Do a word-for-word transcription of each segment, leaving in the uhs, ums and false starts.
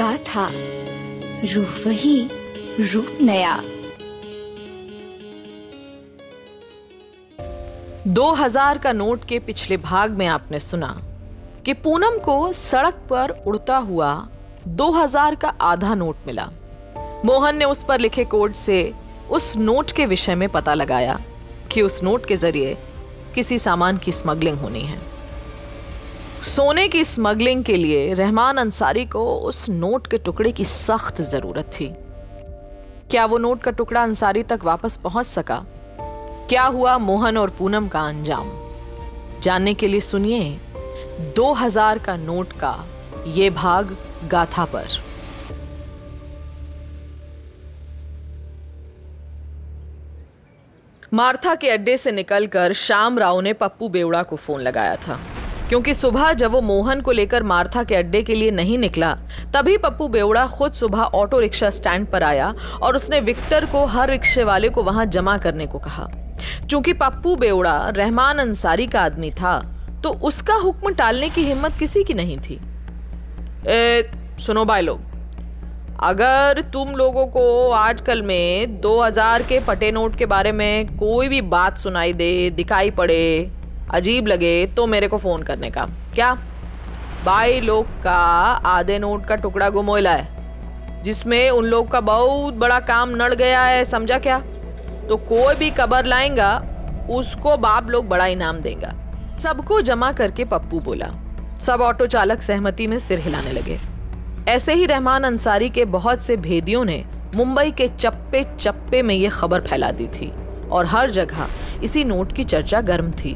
गाथा, रूह वही, रूप नया। दो हज़ार का नोट के पिछले भाग में आपने सुना कि पूनम को सड़क पर उड़ता हुआ दो हज़ार का आधा नोट मिला। मोहन ने उस पर लिखे कोड से उस नोट के विषय में पता लगाया कि उस नोट के जरिए किसी सामान की स्मगलिंग होनी है। सोने की स्मगलिंग के लिए रहमान अंसारी को उस नोट के टुकड़े की सख्त जरूरत थी। क्या वो नोट का टुकड़ा अंसारी तक वापस पहुंच सका? क्या हुआ मोहन और पूनम का अंजाम? जानने के लिए सुनिए दो हज़ार का नोट का ये भाग गाथा पर। मार्था के अड्डे से निकलकर श्याम राव ने पप्पू बेवड़ा को फोन लगाया था, क्योंकि सुबह जब वो मोहन को लेकर मार्था के अड्डे के लिए नहीं निकला, तभी पप्पू बेवड़ा खुद सुबह ऑटो रिक्शा स्टैंड पर आया और उसने विक्टर को हर रिक्शे वाले को वहां जमा करने को कहा। चूंकि पप्पू बेवड़ा रहमान अंसारी का आदमी था, तो उसका हुक्म टालने की हिम्मत किसी की नहीं थी। ए, सुनो भाई लोग, अगर तुम लोगों को आजकल में दो हज़ार के फटे नोट के बारे में कोई भी बात सुनाई दे, दिखाई पड़े, अजीब लगे, तो मेरे को फोन करने का। क्या भाई लोग का आधे नोट का टुकड़ा गुम होइला है, जिसमें उन लोग का बहुत बड़ा काम नड़ गया है, समझा क्या? तो कोई भी खबर लाएगा उसको बाप लोग बड़ा इनाम देगा। सबको जमा करके पप्पू बोला। सब ऑटो चालक सहमति में सिर हिलाने लगे। ऐसे ही रहमान अंसारी के बहुत से भेदियों ने मुंबई के चप्पे चप्पे में ये खबर फैला दी थी और हर जगह इसी नोट की चर्चा गर्म थी।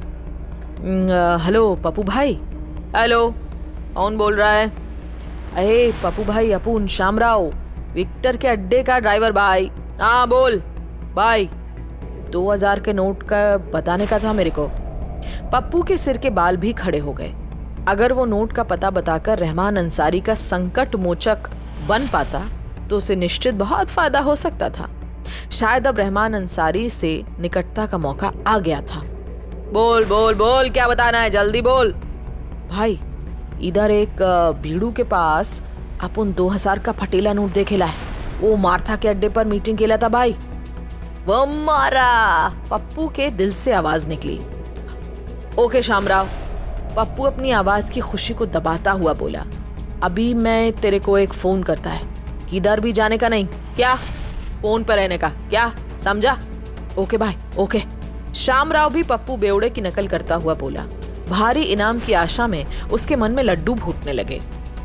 हेलो पप्पू भाई। हेलो, कौन बोल रहा है? अरे पप्पू भाई, अपुन श्याम राव, विक्टर के अड्डे का ड्राइवर भाई। हाँ बोल भाई, दो हज़ार के नोट का बताने का था मेरे को। पप्पू के सिर के बाल भी खड़े हो गए। अगर वो नोट का पता बताकर रहमान अंसारी का संकट मोचक बन पाता तो उसे निश्चित बहुत फायदा हो सकता था। शायद अब रहमान अंसारी से निकटता का मौका आ गया था। बोल बोल बोल, क्या बताना है, जल्दी बोल। भाई, इधर एक भीड़ू के पास अपन दो हज़ार का फटेला नोट देखेला है। वो मार्था के अड्डे पर मीटिंग केला था भाई। वो मारा, पप्पू के दिल से आवाज निकली। ओके श्यामराव, पप्पू अपनी आवाज की खुशी को दबाता हुआ बोला। अभी मैं तेरे को एक फोन करता है, किधर भी जाने का नहीं। क्या? फोन पर रहने का, क्या समझा? ओके भाई, ओके। श्यामराव भी पप्पू बेवड़े की नकल करता हुआ बोला। भारी इनाम की आशा में उसके मन में लड्डू फूटने लगे।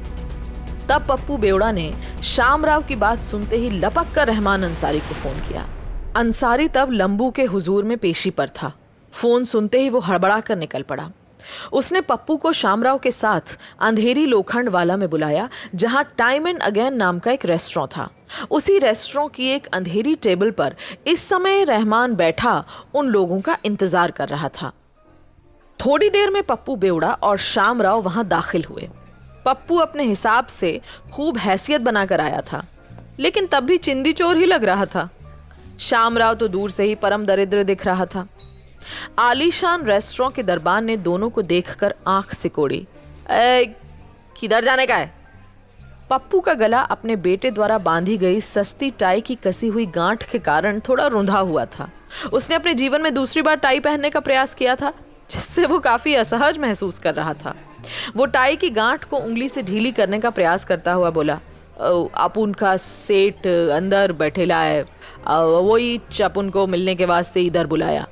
तब पप्पू बेवड़ा ने श्यामराव की बात सुनते ही लपक कर रहमान अंसारी को फोन किया। अंसारी तब लंबू के हुजूर में पेशी पर था। फोन सुनते ही वो हड़बड़ा कर निकल पड़ा। उसने पप्पू को श्यामराव के साथ अंधेरी लोखंड वाला में बुलाया, जहां टाइम एंड अगेन नाम का एक रेस्टोरेंट था। उसी रेस्टोरेंट की एक अंधेरी टेबल पर इस समय रहमान बैठा उन लोगों का इंतजार कर रहा था। थोड़ी देर में पप्पू बेवड़ा और श्यामराव वहां दाखिल हुए। पप्पू अपने हिसाब से खूब हैसियत बनाकर आया था, लेकिन तब भी चिंदी चोर ही लग रहा था। श्यामराव तो दूर से ही परम दरिद्र दिख रहा था। आलीशान रेस्टोरेंट के दरबान ने दोनों को देखकर आंख सिकोड़ी। ए, किधर जाने का है? पप्पू का गला अपने बेटे द्वारा बांधी गई सस्ती टाई की कसी हुई गांठ के कारण थोड़ा रुंधा हुआ था। उसने अपने जीवन में दूसरी बार टाई पहनने का प्रयास किया था, जिससे वो काफी असहज महसूस कर रहा था। वो टाई की गांठ को उंगली से ढीली करने का प्रयास करता हुआ बोला, अपुन का सेठ अंदर बैठेला है, वही अपुन को मिलने के वास्ते इधर बुलाया।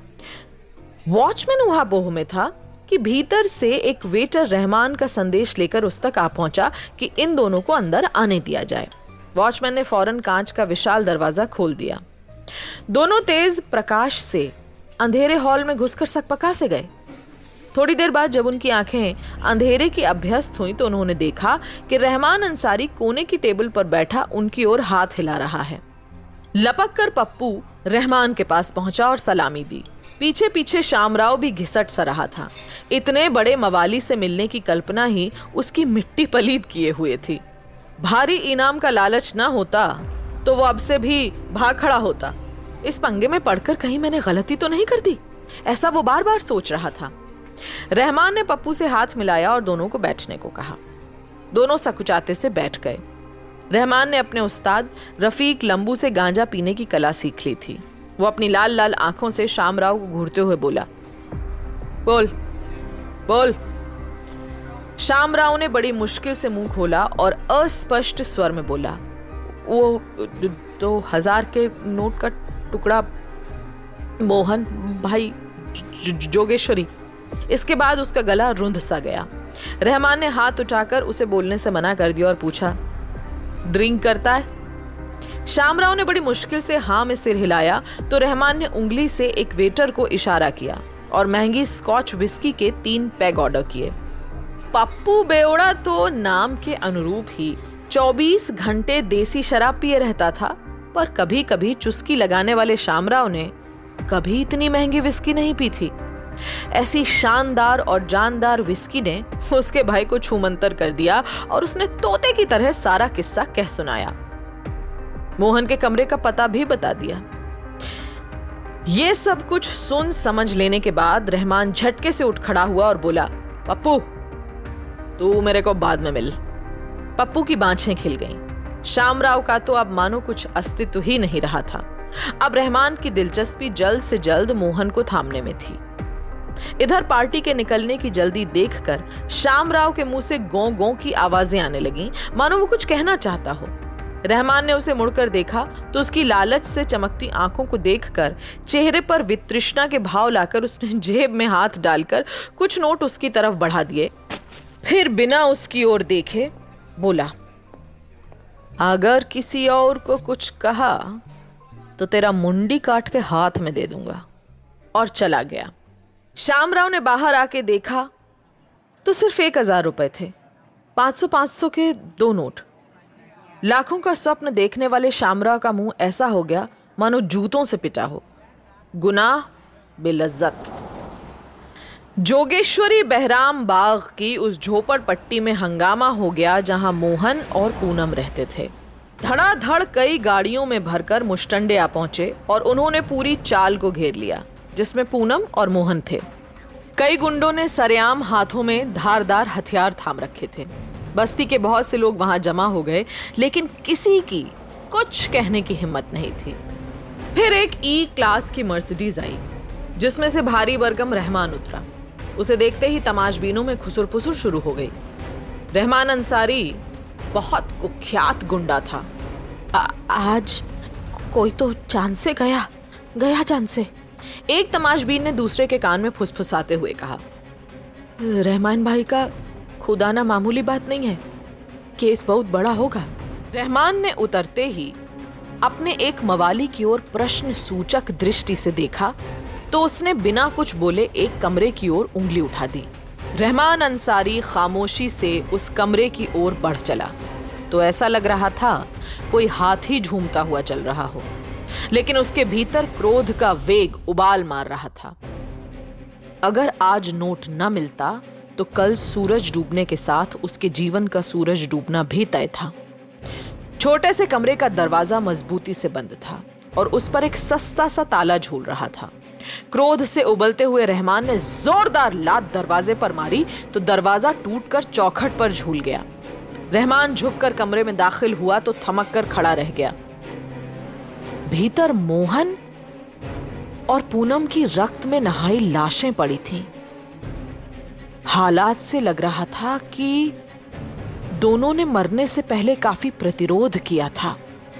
वॉचमैन वहां बोह में था कि भीतर से एक वेटर रहमान का संदेश लेकर उस तक आ पहुंचा कि इन दोनों को अंदर आने दिया जाए। वॉचमैन ने फौरन कांच का विशाल दरवाजा खोल दिया। दोनों तेज प्रकाश से अंधेरे हॉल में घुसकर सकपका से गए। थोड़ी देर बाद जब उनकी आंखें अंधेरे की अभ्यस्त हुई तो उन्होंने देखा कि रहमान अंसारी कोने की टेबल पर बैठा उनकी ओर हाथ हिला रहा है। लपक कर पप्पू रहमान के पास पहुंचा और सलामी दी। पीछे पीछे श्यामराव भी घिसट सा रहा था। इतने बड़े मवाली से मिलने की कल्पना ही उसकी मिट्टी पलीद किए हुए थी। भारी इनाम का लालच ना होता तो वो अब से भी भाग खड़ा होता। इस पंगे में पड़कर कहीं मैंने गलती तो नहीं कर दी, ऐसा वो बार बार सोच रहा था। रहमान ने पप्पू से हाथ मिलाया और दोनों को बैठने को कहा। दोनों सकुचाते से बैठ गए। रहमान ने अपने उस्ताद रफीक लंबू से गांजा पीने की कला सीख ली थी। वो अपनी लाल लाल आंखों से शामराव को घूरते हुए बोला, बोल बोल। शामराव ने बड़ी मुश्किल से मुंह खोला और अस्पष्ट स्वर में बोला, वो दो हजार के नोट का टुकड़ा मोहन भाई जोगेश्वरी। इसके बाद उसका गला रुंध सा गया। रहमान ने हाथ उठाकर उसे बोलने से मना कर दिया और पूछा, ड्रिंक करता है? शामराव ने बड़ी मुश्किल से हाँ में सिर हिलाया तो रहमान ने उंगली से एक वेटर को इशारा किया और महंगी स्कॉच विस्की के तीन पैग ऑर्डर किए। पप्पू बेवड़ा तो नाम के अनुरूप ही चौबीस घंटे देसी शराब पिए रहता था, पर कभी कभी चुस्की लगाने वाले शामराव ने कभी इतनी महंगी विस्की नहीं पी थी। ऐसी शानदार और जानदार विस्की ने उसके भाई को छूमंतर कर दिया और उसने तोते की तरह सारा किस्सा कह सुनाया। मोहन के कमरे का पता भी बता दिया। ये सब कुछ सुन समझ लेने के बाद रहमान झटके से उठ खड़ा हुआ और बोला, पप्पू तू मेरे को बाद में मिल। पप्पू की बाँछें खिल गईं। शामराव का तो अब मानो कुछ अस्तित्व ही नहीं रहा था। अब रहमान की दिलचस्पी जल्द से जल्द मोहन को थामने में थी। इधर पार्टी के निकलने की जल्दी देखकर शामराव के मुंह से गौ गौ की आवाजें आने लगीं, मानो वो कुछ कहना चाहता हो। रहमान ने उसे मुड़कर देखा तो उसकी लालच से चमकती आंखों को देखकर चेहरे पर वितृष्णा के भाव लाकर उसने जेब में हाथ डालकर कुछ नोट उसकी तरफ बढ़ा दिए। फिर बिना उसकी ओर देखे बोला, अगर किसी और को कुछ कहा तो तेरा मुंडी काट के हाथ में दे दूंगा, और चला गया। शामराव ने बाहर आके देखा तो सिर्फ एक हजार रुपए थे। पांच सौ पांच सौ के दो नोट। लाखों का स्वप्न देखने वाले शामराव का मुंह ऐसा हो गया मानो जूतों से पिटा हो। गुनाह बेलज्जत। जोगेश्वरी बहराम बाग की उस झोपड़पट्टी में हंगामा हो गया जहां मोहन और पूनम रहते थे। धड़ाधड़ कई गाड़ियों में भरकर मुश्टंडे आ पहुंचे और उन्होंने पूरी चाल को घेर लिया, जिसमें पूनम और मोहन थे। कई गुंडों ने सरेआम हाथों में धारदार हथियार थाम रखे थे। बस्ती के बहुत से लोग वहां जमा हो गए, लेकिन किसी की कुछ कहने की हिम्मत नहीं थी। फिर एक ई क्लास की मर्सिडीज आई, जिसमें से भारी बरगम रहमान उतरा। उसे देखते ही तमाशबीनों में खुसुर पुसुर शुरू हो गई। रहमान अंसारी बहुत कुख्यात गुंडा था। आ, आज कोई तो जान से गया गया जान से, एक तमाशबीन ने दूसरे के कान में फुसफुसाते हुए कहा। रहमान भाई का खुदाना मामूली बात नहीं है, केस बहुत बड़ा होगा। रहमान ने उतरते ही अपने एक मवाली की ओर प्रश्न सूचक दृष्टि से देखा तो उसने बिना कुछ बोले एक कमरे की ओर उंगली उठा दी। रहमान अंसारी खामोशी से उस कमरे की ओर बढ़ चला तो ऐसा लग रहा था कोई हाथी झूमता हुआ चल रहा हो, लेकिन उसके भीतर क्रोध का वेग उबाल मार रहा था। अगर आज नोट न मिलता तो कल सूरज डूबने के साथ उसके जीवन का सूरज डूबना भी तय था। छोटे से कमरे का दरवाजा मजबूती से बंद था और उस पर एक सस्ता सा ताला झूल रहा था। क्रोध से उबलते हुए रहमान ने जोरदार लात दरवाजे पर मारी तो दरवाजा टूटकर चौखट पर झूल गया। रहमान झुककर कमरे में दाखिल हुआ तो थमक कर खड़ा रह गया। भीतर मोहन और पूनम की रक्त में नहाई लाशें पड़ी थीं। हालात से लग रहा था कि दोनों ने मरने से पहले काफी प्रतिरोध किया था।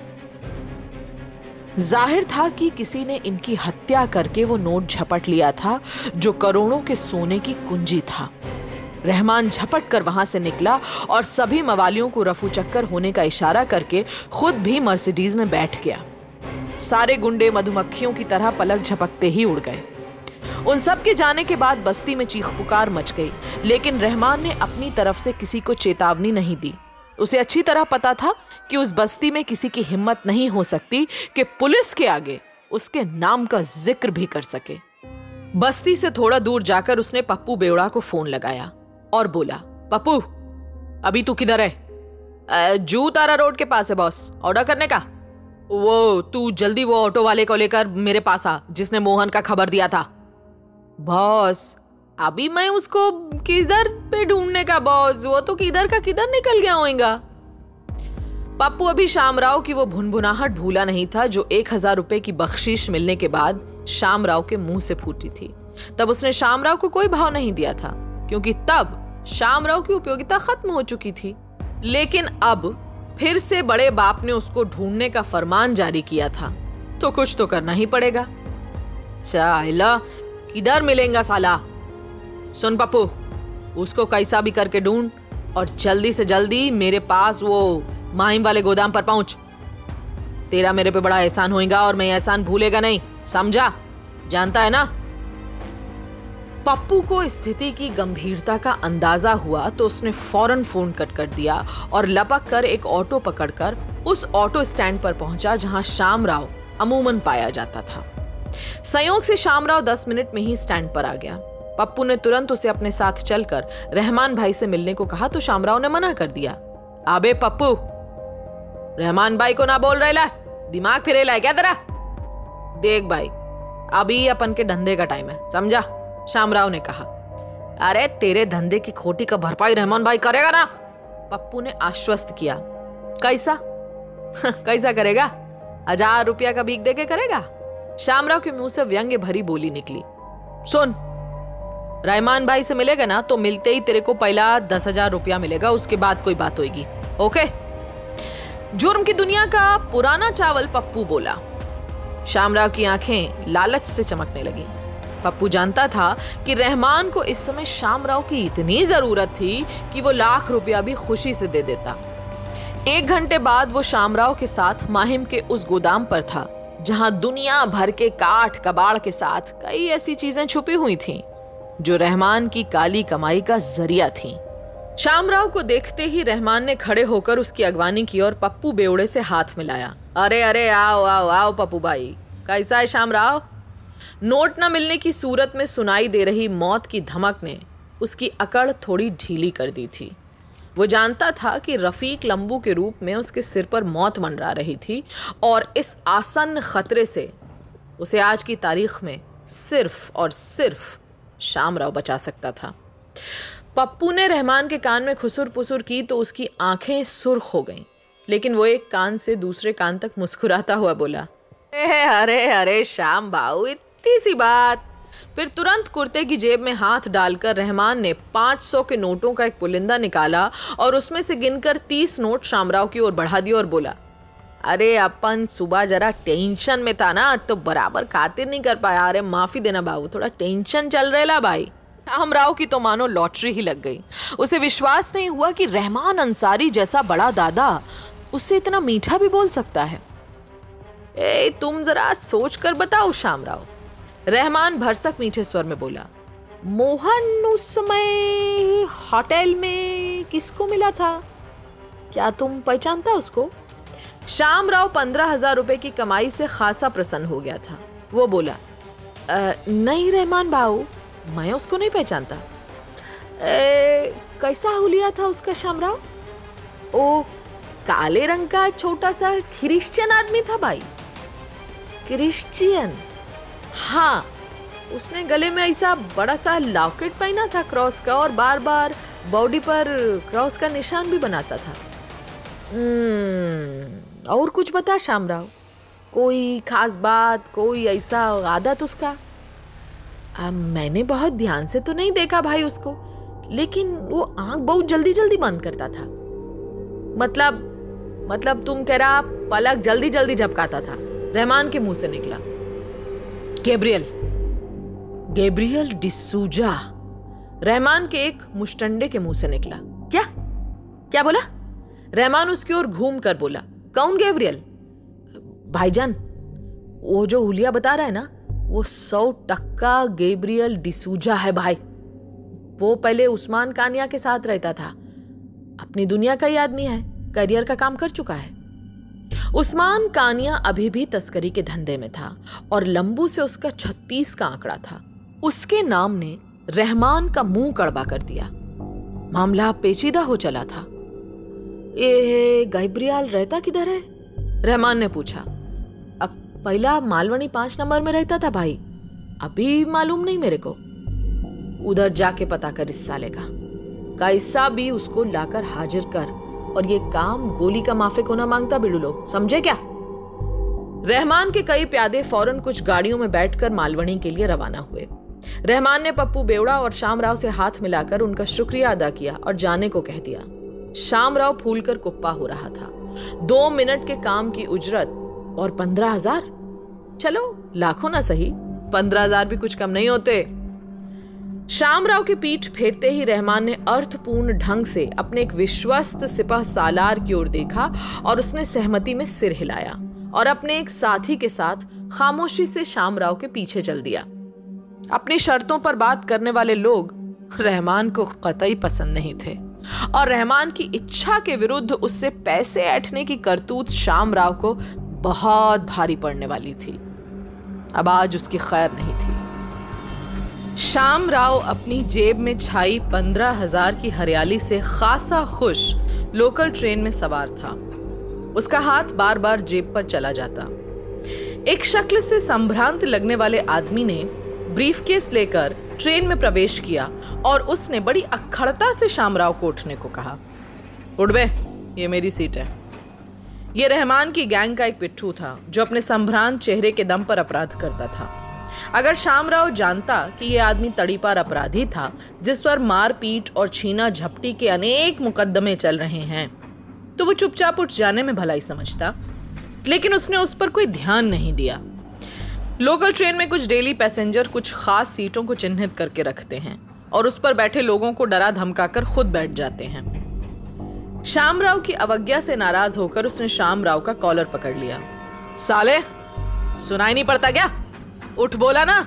जाहिर था कि किसी ने इनकी हत्या करके वो नोट झपट लिया था जो करोड़ों के सोने की कुंजी था। रहमान झपट कर वहां से निकला और सभी मवालियों को रफू चक्कर होने का इशारा करके खुद भी मर्सिडीज में बैठ गया। सारे गुंडे मधुमक्खियों की तरह पलक झपकते ही उड़ गए। उन सब के जाने के बाद बस्ती में चीख पुकार मच गई, लेकिन रहमान ने अपनी तरफ से किसी को चेतावनी नहीं दी। उसे अच्छी तरह पता था कि उस बस्ती में किसी की हिम्मत नहीं हो सकती कि पुलिस के आगे उसके नाम का जिक्र भी कर सके। बस्ती से थोड़ा दूर जाकर उसने पप्पू बेवड़ा को फोन लगाया और बोला, पप्पू अभी तू किधर है? जू तारा रोड के पास है बॉस, ऑर्डर करने का। वो तू जल्दी वो ऑटो वाले को लेकर मेरे पास आ जिसने मोहन का खबर दिया था। बॉस अभी मैं उसको किधर पे ढूंढने का बॉस, वो तो किधर का किधर निकल गया होगा। पप्पू अभी शामराव की वो भुनभुनाहट भूला नहीं था जो एक हजार रुपए की बख्शीश मिलने के बाद शामराव के मुंह से फूटी थी। तब उसने शामराव को कोई भाव नहीं दिया था, क्योंकि तब शामराव की उपयोगिता खत्म हो चुकी थी। लेकिन अब फिर से बड़े बाप ने उसको ढूंढने का फरमान जारी किया था, तो कुछ तो करना ही पड़ेगा। चाइला, किधर मिलेगा साला? सुन पप्पू, उसको कैसा भी करके ढूंढ और जल्दी से जल्दी मेरे पास वो माहिम वाले गोदाम पर पहुंच। तेरा मेरे पे बड़ा एहसान होएगा और मैं एहसान भूलेगा नहीं, समझा? जानता है ना? पप्पू को स्थिति की गंभीरता का अंदाजा हुआ तो उसने फौरन फोन कट कर दिया और लपक कर एक ऑटो पकड़कर उस ऑटो स्टैंड पर पहुंचा जहां शामराव अमूमन पाया जाता था। संयोग से शामराव दस मिनट में ही स्टैंड पर आ गया। पप्पू ने तुरंत उसे अपने साथ चलकर रहमान भाई से मिलने को कहा तो शामराव ने मना कर दिया। अबे पप्पू, रहमान भाई को ना बोल रहे ला, दिमाग फिरेला है क्या तेरा? देख भाई, अभी अपन के धंधे का टाइम है, समझा? शामराव ने कहा। अरे तेरे धंधे की खोटी का भरपाई रहमान भाई करेगा ना, पप्पू ने आश्वस्त किया। कैसा कैसा करेगा? हजार रुपया का भीख देके करेगा? शामराव के मुंह से व्यंग्य भरी बोली निकली। सुन, रहमान भाई से मिलेगा ना तो मिलते ही तेरे को पहला दस हजार रुपया मिलेगा, उसके बाद कोई बात होगी, ओके? जुर्म की दुनिया का पुराना चावल पप्पू बोला। शामराव की आंखें लालच से चमकने लगी। पप्पू जानता था कि रहमान को इस समय शामराव की इतनी जरूरत थी कि वो लाख रुपया भी खुशी से दे देता। एक घंटे बाद वो शामराव के साथ माहिम के उस गोदाम पर था जहां दुनिया भर के काठ कबाड़ के साथ कई ऐसी चीजें छुपी हुई थीं जो रहमान की काली कमाई का जरिया थीं। शामराव को देखते ही रहमान ने खड़े होकर उसकी अगवानी की और पप्पू बेवड़े से हाथ मिलाया। अरे अरे आओ आओ आओ पप्पू भाई, कैसा है शामराव? नोट न मिलने की सूरत में सुनाई दे रही मौत की धमक ने उसकी अकड़ थोड़ी ढीली कर दी थी। वो जानता था कि रफीक लंबू के रूप में उसके सिर पर मौत मंडरा रही थी और इस आसन्न खतरे से उसे आज की तारीख में सिर्फ और सिर्फ शामराव बचा सकता था। पप्पू ने रहमान के कान में खुसुर पुसुर की तो उसकी आंखें सुर्ख हो गईं, लेकिन वो एक कान से दूसरे कान तक मुस्कुराता हुआ बोला, अरे अरे अरे श्याम बाबू, इतनी सी बात। फिर तुरंत कुर्ते की जेब में हाथ डालकर रहमान ने पाँच सौ के नोटों का एक पुलिंदा निकाला और उसमें से गिनकर तीस नोट शामराव की ओर बढ़ा दिए और बोला, अरे अपन सुबह जरा टेंशन में था ना तो बराबर खातिर नहीं कर पाया। अरे माफी देना बाबू, थोड़ा टेंशन चल रहा भाई। शामराव की तो मानो लॉटरी ही लग गई। उसे विश्वास नहीं हुआ कि रहमान अंसारी जैसा बड़ा दादा उससे इतना मीठा भी बोल सकता है। ए, तुम जरा सोच कर बताओ शामराव, रहमान भरसक मीठे स्वर में बोला। मोहन उस समय होटल में किसको मिला था? क्या तुम पहचानता उसको? शामराव पंद्रह हजार रुपए की कमाई से खासा प्रसन्न हो गया था। वो बोला, नहीं रहमान बाबू, मैं उसको नहीं पहचानता। ए, कैसा हुलिया था उसका शामराव? ओ, काले रंग का छोटा सा क्रिश्चियन आदमी था भाई। क्रिश्चियन? हाँ, उसने गले में ऐसा बड़ा सा लॉकेट पहना था क्रॉस का और बार बार बॉडी पर क्रॉस का निशान भी बनाता था। हम्म, और कुछ बता शामराव, कोई खास बात, कोई ऐसा आदत उसका? आ, मैंने बहुत ध्यान से तो नहीं देखा भाई उसको, लेकिन वो आंख बहुत जल्दी जल्दी बंद करता था। मतलब मतलब तुम कह रहा पलक जल्दी जल्दी झपकाता था? रहमान के मुंह से निकला। गैब्रियल गैब्रियल डिसूजा, रहमान के एक मुश्तंडे के मुंह से निकला। क्या क्या बोला? रहमान उसकी ओर घूम कर बोला, कौन गैब्रियल? भाईजान, वो जो हुलिया बता रहा है ना, वो सौ टक्का गैब्रियल डिसूजा है भाई। वो पहले उस्मान कानिया के साथ रहता था। अपनी दुनिया का ही आदमी है, करियर का काम कर चुका है। उस्मान कानिया अभी भी तस्करी के धंधे में था और लंबू से उसका छत्तीस का आंकड़ा था। उसके नाम ने रहमान का मुंह कड़वा कर दिया। मामला पेचीदा हो चला था। ये गैब्रियल रहता किधर है? रहमान ने पूछा। अब पहला मालवनी पांच नंबर में रहता था भाई, अभी मालूम नहीं मेरे को। उधर जाके पता कर इस साले का। कैसा भी उसको लाकर हाजिर कर और ये काम गोली का माफिक होना मांगता बिड़ू लोग, समझे क्या? रहमान के कई प्यादे फौरन कुछ गाड़ियों में बैठकर मालवनी के लिए रवाना हुए। रहमान ने पप्पू बेवड़ा और शामराव से हाथ मिलाकर उनका शुक्रिया अदा किया और जाने को कह दिया। शामराव फूलकर कुप्पा हो रहा था। दो मिनट के काम की उजरत और पंद्रह हजार, चलो लाखों ना सही, पंद्रह हजार भी कुछ कम नहीं होते। शामराव की पीठ फेरते ही रहमान ने अर्थपूर्ण ढंग से अपने एक विश्वस्त सिपह सालार की ओर देखा और उसने सहमति में सिर हिलाया और अपने एक साथी के साथ खामोशी से शामराव के पीछे चल दिया। अपनी शर्तों पर बात करने वाले लोग रहमान को कतई पसंद नहीं थे और रहमान की इच्छा के विरुद्ध उससे पैसे ऐंठने की करतूत शामराव को बहुत भारी पड़ने वाली थी। अब आज उसकी खैर नहीं थी। शामराव अपनी जेब में छाई पंद्रह हजार की हरियाली से खासा खुश लोकल ट्रेन में सवार था। उसका हाथ बार बार जेब पर चला जाता। एक शक्ल से संभ्रांत लगने वाले आदमी ने ब्रीफकेस लेकर ट्रेन में प्रवेश किया और उसने बड़ी अक्खड़ता से शामराव को उठने को कहा। उठ बे, ये मेरी सीट है। ये रहमान की गैंग का एक पिट्ठू था जो अपने संभ्रांत चेहरे के दम पर अपराध करता था। अगर शामराव जानता कि यह आदमी तड़ीपार अपराधी था जिस पर मारपीट और छीना झपटी के अनेक मुकदमे चल रहे हैं, तो वो चुपचाप उठ जाने में भलाई समझता, लेकिन उसने उस पर कोई ध्यान नहीं दिया। लोकल ट्रेन में कुछ डेली पैसेंजर कुछ खास सीटों को चिन्हित करके रखते हैं और उस पर बैठे लोगों को डरा धमकाकर खुद बैठ जाते हैं। शामराव की अवज्ञा से नाराज होकर उसने शामराव का कॉलर पकड़ लिया। साले, सुनाई नहीं पड़ता क्या? उठ बोला ना।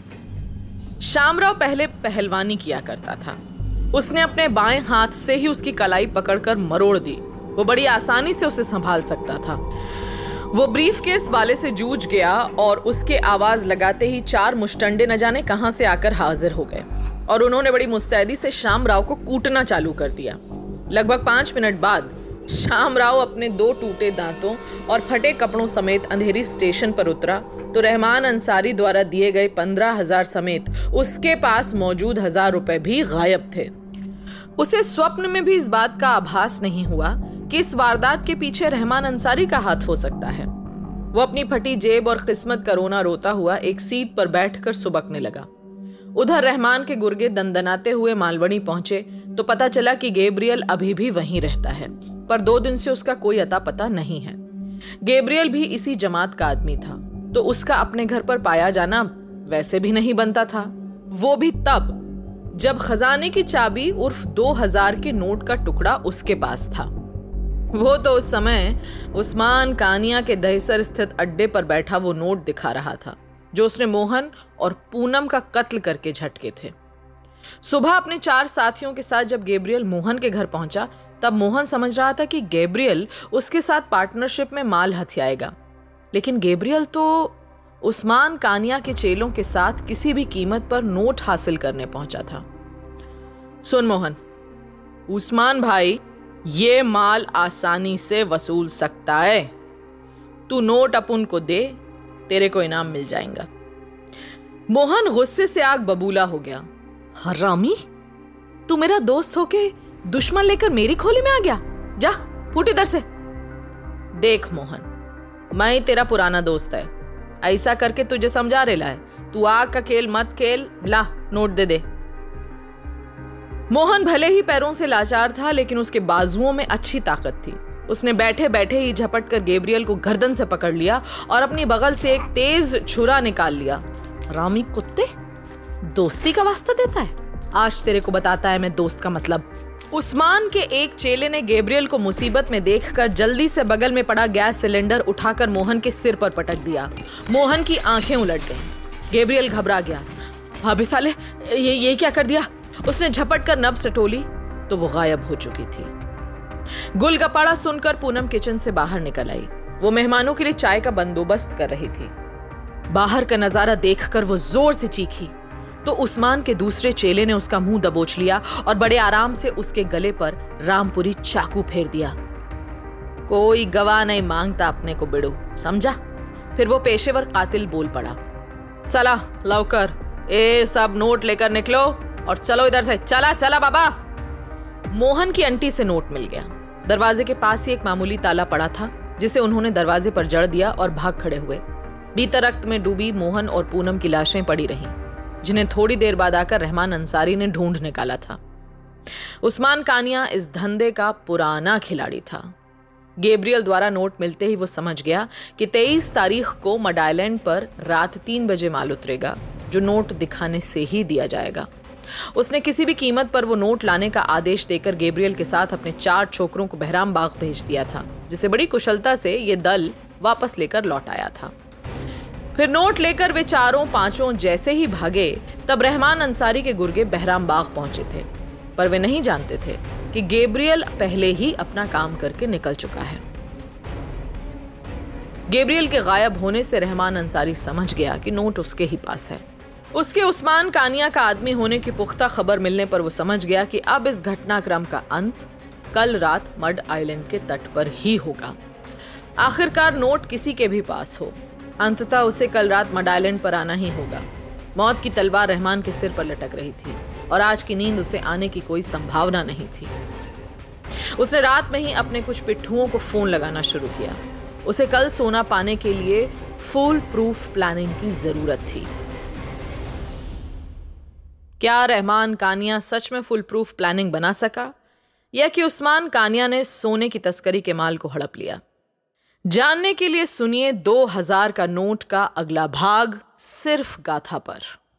शामराव पहले पहलवानी किया करता था। उसने अपने बाएं हाथ से ही उसकी कलाई पकड़कर मरोड़ दी। वो बड़ी आसानी से उसे संभाल सकता था। वो ब्रीफकेस वाले से जूझ गया और उसके आवाज लगाते ही चार मुश्तंडे न जाने कहां से आकर हाजिर हो गए और उन्होंने बड़ी मुस्तैदी से शामराव को कूटना चालू कर दिया। लगभग पांच मिनट बाद शामराव अपने दो टूटे दांतों और फटे कपड़ों समेत अंधेरी स्टेशन पर उतरा तो रहमान अंसारी द्वारा दिए गए पंद्रह हजार समेत उसके पास मौजूद हजार रुपए भी गायब थे। उसे स्वप्न में भी इस बात का आभास नहीं हुआ कि इस वारदात के पीछे रहमान अंसारी का हाथ हो सकता है। वो अपनी फटी जेब और किस्मत का रोना रोता हुआ एक सीट पर बैठकर सुबकने लगा। उधर रहमान के गुर्गे दंदनाते हुए मालवनी पहुंचे तो पता चला कि गैब्रियल अभी भी वहीं रहता है, पर दो दिन से उसका कोई अता पता नहीं है। गैब्रियल भी इसी जमात का आदमी था, तो उसका अपने घर पर पाया जाना वैसे भी नहीं बनता था, वो भी तब जब खजाने की चाबी उर्फ दो हजार के नोट का टुकड़ा उसके पास था। वो तो उस समय उस्मान कानिया के दहिसर स्थित अड्डे पर बैठा वो नोट दिखा रहा था जो उसने मोहन और पूनम का कत्ल करके झटके थे। सुबह अपने चार साथियों के साथ जब गैब्रियल मोहन के घर पहुंचा तब मोहन समझ रहा था कि गैब्रियल उसके साथ पार्टनरशिप में माल हथियाएगा, लेकिन गैब्रियल तो उस्मान कानिया के चेलों के साथ किसी भी कीमत पर नोट हासिल करने पहुंचा था। सुन मोहन, उस्मान भाई ये माल आसानी से वसूल सकता है, तू नोट अपन को दे, तेरे को इनाम मिल जाएगा। मोहन गुस्से से आग बबूला हो गया। हरामी, तू मेरा दोस्त होके दुश्मन लेकर मेरी खोली में आ गया? जा फूट इधर से। देख मोहन, मैं तेरा पुराना दोस्त है, ऐसा करके तुझे समझा रेला है, तू आग का खेल मत खेल, ला नोट दे दे। मोहन भले ही पैरों से लाचार था लेकिन उसके बाजुओं में अच्छी ताकत थी। उसने बैठे बैठे ही झपट कर गैब्रियल को गर्दन से पकड़ लिया और अपनी बगल से एक तेज छुरा निकाल लिया। रामी कुत्ते, दोस्ती का वास्ता देता है? आज तेरे को बताता है मैं दोस्त का मतलब। उस्मान के एक चेले ने गैब्रियल को मुसीबत में देखकर जल्दी से बगल में पड़ा गैस सिलेंडर उठाकर मोहन के सिर पर पटक दिया। मोहन की आंखें उलट गईं। गैब्रियल घबरा गया। भाभी साले, ये ये क्या कर दिया? उसने झपट कर नब्ज टटोली तो वो गायब हो चुकी थी। गुलगपाड़ा सुनकर पूनम किचन से बाहर निकल आई। वो मेहमानों के लिए चाय का बंदोबस्त कर रही थी। बाहर का नजारा देखकर वो जोर से चीखी तो उस्मान के दूसरे चेले ने उसका मुंह दबोच लिया और बड़े आराम से उसके गले पर रामपुरी चाकू फेर दिया। कोई गवाह नहीं मांगता अपने को बिड़ू, समझा? फिर वो पेशेवर कातिल बोल पड़ा। चला लवकर, ए सब नोट लेकर निकलो और चलो इधर से, चला चला बाबा। मोहन की अंटी से नोट मिल गया। दरवाजे के पास ही एक मामूली ताला पड़ा था, जिसे उन्होंने दरवाजे पर जड़ दिया और भाग खड़े हुए। भीतर रक्त में डूबी मोहन और पूनम की लाशें पड़ी रहीं, जिन्हें थोड़ी देर बाद आकर रहमान अंसारी ने ढूंढ निकाला था। उस्मान कानिया इस धंधे का पुराना खिलाड़ी था। गैब्रियल द्वारा नोट मिलते ही वो समझ गया कि तेईस तारीख को मड आइलैंड पर रात तीन बजे माल उतरेगा, जो नोट दिखाने से ही दिया जाएगा। उसने किसी भी कीमत पर वो नोट लाने का आदेश देकर गैब्रियल के साथ अपने चार छोकरों को बहराम बाग भेज दिया था, जिसे बड़ी कुशलता से ये दल वापस लेकर लौट आया था। फिर नोट लेकर वे चारों पांचों जैसे ही भागे, तब रहमान अंसारी के गुर्गे बहराम बाग पहुंचे थे, पर वे नहीं जानते थे कि गैब्रियल पहले ही अपना काम करके निकल चुका है। गैब्रियल के गायब होने से रहमान अंसारी समझ गया कि नोट उसके ही पास है। उसके उस्मान कानिया का आदमी होने की पुख्ता खबर मिलने पर वो समझ गया कि अब इस घटनाक्रम का अंत कल रात मड आइलैंड के तट पर ही होगा। आखिरकार नोट किसी के भी पास हो, अंततः उसे कल रात मड आइलैंड पर आना ही होगा। मौत की तलवार रहमान के सिर पर लटक रही थी और आज की नींद उसे आने की कोई संभावना नहीं थी। उसने रात में ही अपने कुछ पिट्ठुओं को फोन लगाना शुरू किया। उसे कल सोना पाने के लिए फुल प्रूफ प्लानिंग की जरूरत थी। क्या रहमान कानिया सच में फुल प्रूफ प्लानिंग बना सका, या कि उस्मान कानिया ने सोने की तस्करी के माल को हड़प लिया? जानने के लिए सुनिए दो हजार का नोट का अगला भाग सिर्फ गाथा पर।